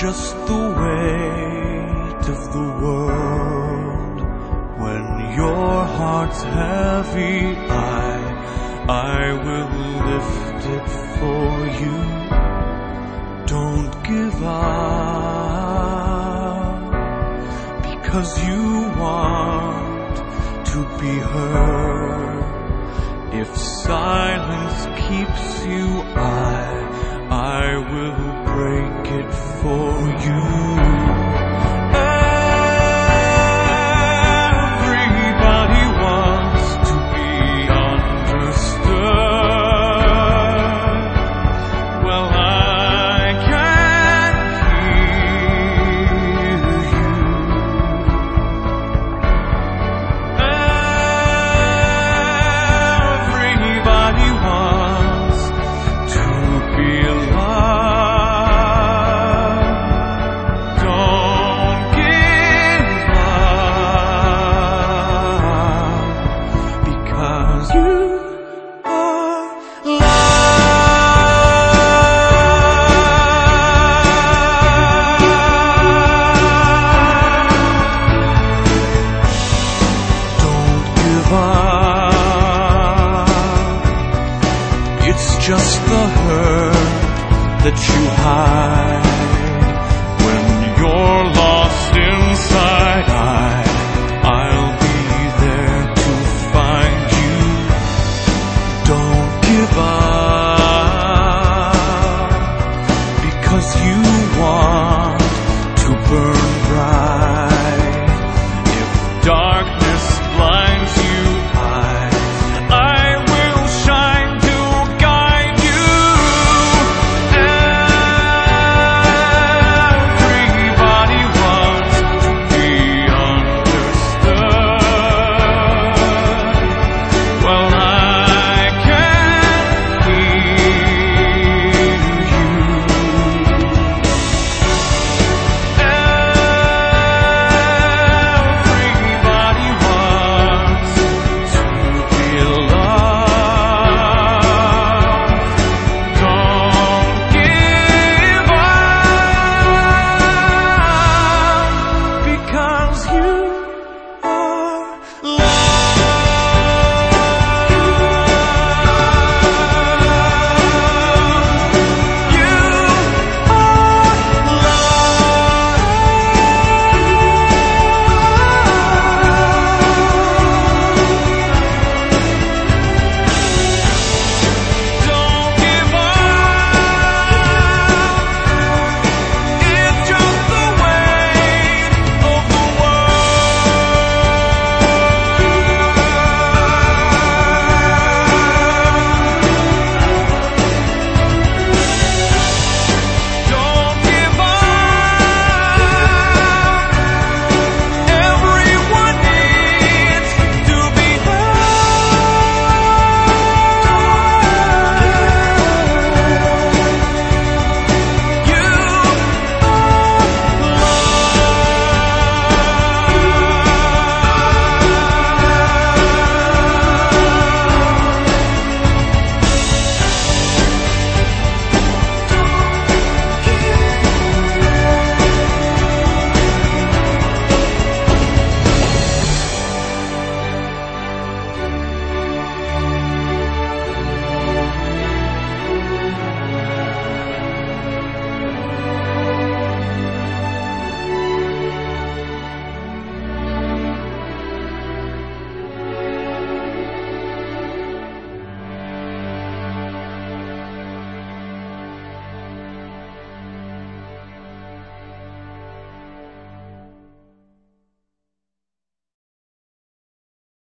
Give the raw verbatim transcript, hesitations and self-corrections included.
just the weight of the world. When your heart's heavy, I, I will lift it for you. Don't give up, because you want to be heard. If silence keeps you, I, I will break it for you. Everybody wants to be understood. Well, I can hear you. Everybody wants to be loved. Don't give up, because you are loved. Don't give up. It's just the hurt that you hide.